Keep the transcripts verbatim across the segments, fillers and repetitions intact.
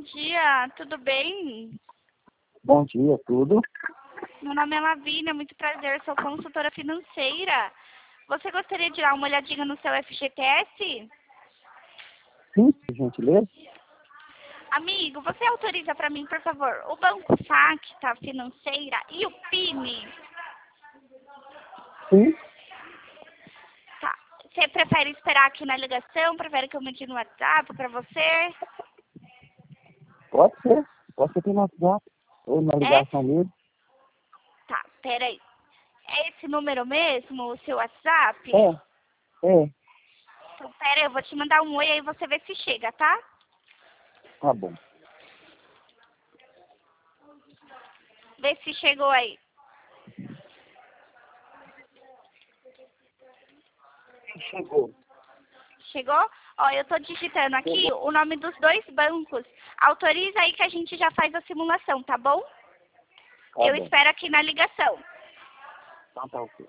dia, tudo bem? Bom dia, tudo? Meu nome é Lavínia, muito prazer, sou consultora financeira. Você gostaria de dar uma olhadinha no seu F G T S? Sim, por gentileza. Amigo, você autoriza para mim, por favor, o Banco Facta Financeira e o P I N? Sim, Tá. Você prefere esperar aqui na ligação? Prefere que eu mande no WhatsApp para você? pode ser. Pode ser aqui no WhatsApp ou na É? ligação mesmo. Tá, peraí. É esse número mesmo, o seu WhatsApp? É, é, Então, peraí, eu vou te mandar um oi aí você vê se chega, tá? tá bom. Vê se chegou aí. Chegou. Chegou? Ó, eu tô digitando aqui o nome dos dois bancos. Autoriza aí que a gente já faz a simulação, tá bom? Tá Eu bom. espero aqui na ligação. Então tá ok.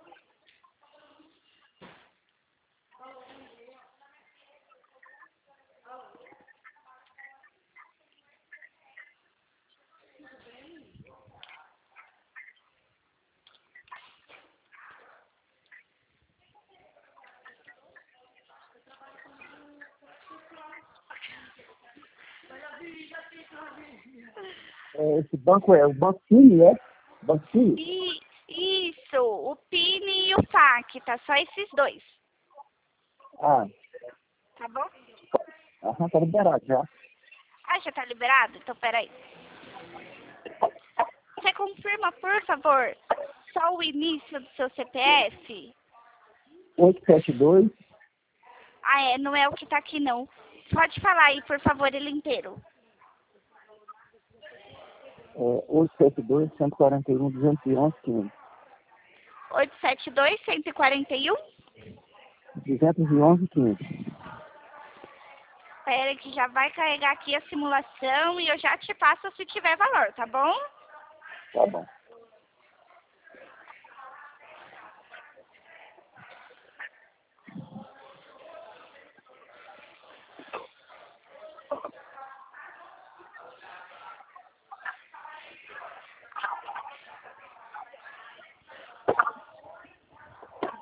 É, esse banco é o Banco Cine, é? Banco Cine? E isso, o P I N e o Facta, só esses dois, Ah, tá bom? aham, tá liberado já. Ah, já tá liberado? Então, peraí. Você confirma, por favor, só o início do seu C P F? oito sete dois, Ah, é, não é o que tá aqui, não. Pode falar aí, por favor, ele inteiro. é, oito sete dois, cento e quarenta e um, duzentos e onze, quinze. oito sete dois, cento e quarenta e um? duzentos e onze, quinze. Espera que já vai carregar aqui a simulação e eu já te passo se tiver valor, tá bom? Tá bom.